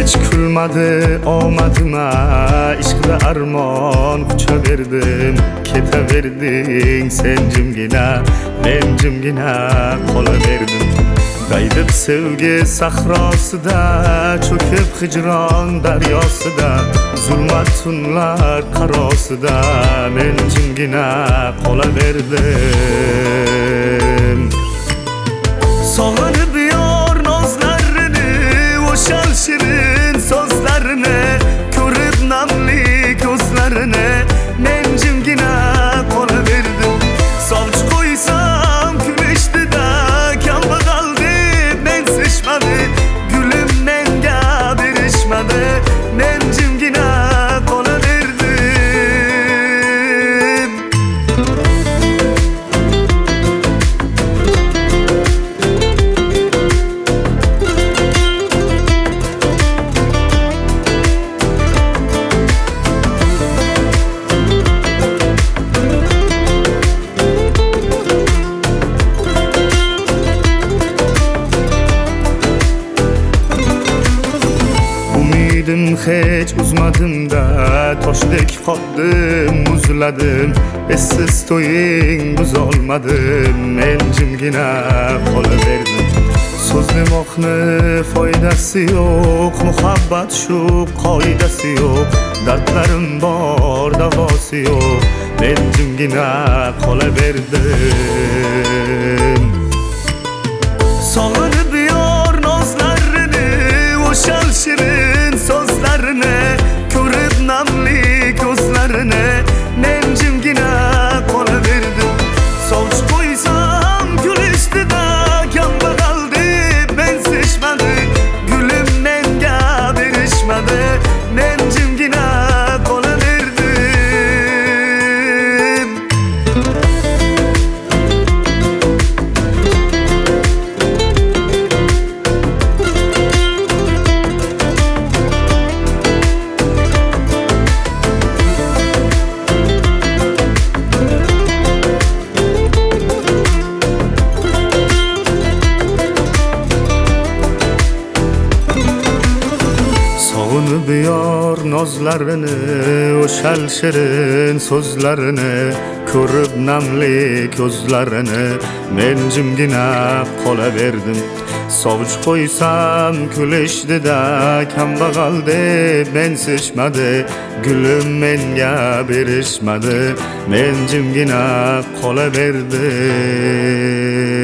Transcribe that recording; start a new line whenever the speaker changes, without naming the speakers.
Hech kulmadi omadima, ishqida armon quchaverdim. Ketaverding sen jimgina, men jimgina qolaverdim. Daydib sevgi sahrosida, cho'kib hijron daryosida, zulmat tunlar qarosida men jimgina qolaverdim. Sog'inib yor nozlarini, o'shal shirin so'zlarini, ko'rib namli ko'zlarini men jimgina qolaverdim. Sovchi qo'ysam kulishdi-da, kambag'al deb mensishmadi, gulim menga berishmadi, men jimgina qolaverdim. Hech uzmadim-da, toshdek qotdim, muzladim. Essiz to'ying buzolmadim, men jimgina qolaverdim. So'z demoqni foydasi yo'q, muhabbat shu qoidasi yo'q. Dardlarim bor, davosi yo'q, men jimgina qolaverdim. Sog'inib yor nozlarini, o'shal shirin so'zlarini, ko'rib namli ko'zlarini men jimgina qolaverdim. Sovchi qo'ysam kulishdi-da, kambag'al deb mensishmadi, gulim menga berishmadi, men jimgina qolaverdim. Sog'inib yor nozlarini, o'shal shirin so'zlarini, ko'rib namli ko'zlarini men jimgina qolaverdim. Sovchi qo'ysam kulishdi-da, kambag'al deb mensishmadi, gulim menga berishmadi, men jimgina qolaverdim.